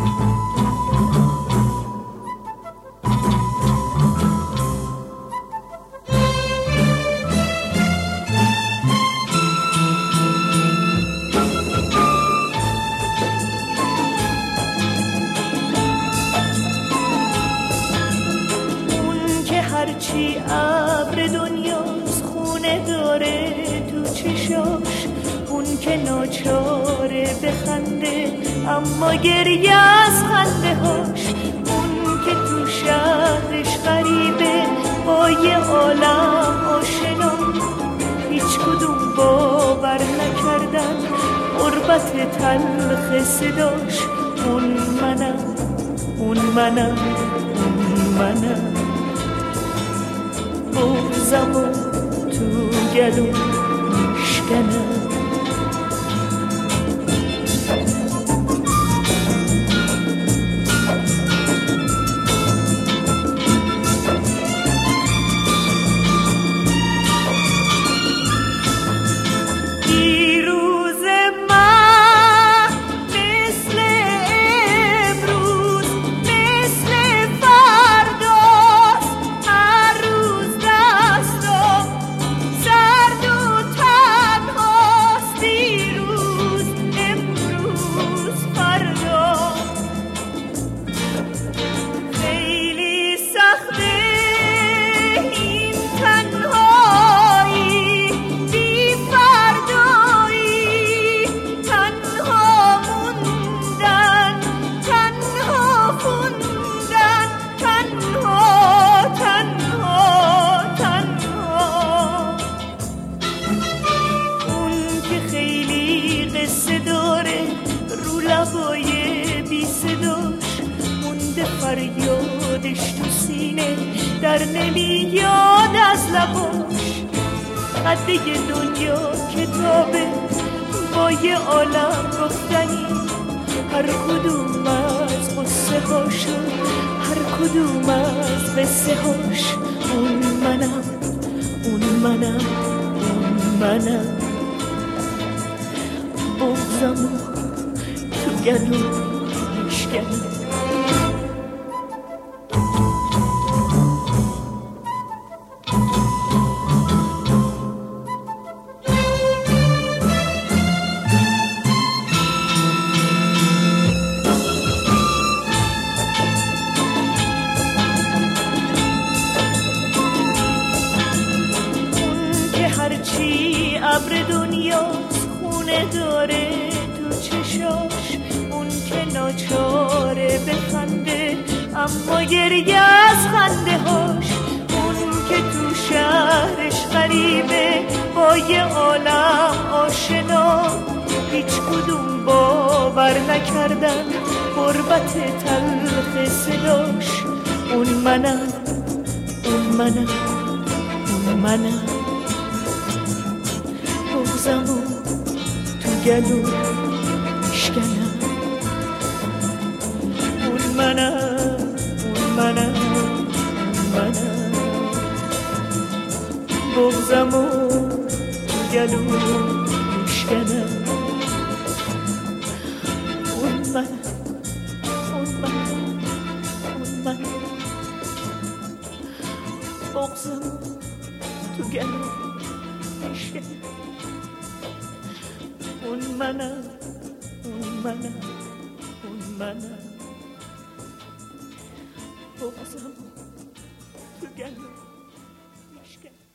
هرچی ابر دنیاست خونه داره تو چشاش، اون که ناچاره بخنده اما گریه از خنده هاش، اون که تو شهرش غریبه با یه عالم آشنا، هیچ کدوم باور نکردن غربت تلخ صداش. اون منم، اون منم، اون منم، بغضم و تو گلو میشکنم. فریادش تو سینه در نمیاد از لباش. قده دنیا کتابه با یه عالم گفتنی، هر کدوم از قصه هاشو، هر کدوم از قصه هاش. اون منم، اون منم، اون منم، بغضمو تو گلو میشکنم. هرچی ابر دنیاست خونه داره تو چشاش، اون که ناچاره بخنده اما گریه از خنده هاش، اون که تو شهرش غریبه با یه عالم آشنا، هیچ کدوم باور نکردن غربت تلخ صداش. اون منم، اون منم، اون منم، بغضمو تو گلو میشکنم. اون منم، اون منم، اون منم، بغضمو تو گلو میشکنم. اون منم، اون منم، اون منم، بغضمو تو گلو میشکنم. اون منم، اون منم، اون منم، بغضمو تو گلو میشکنم.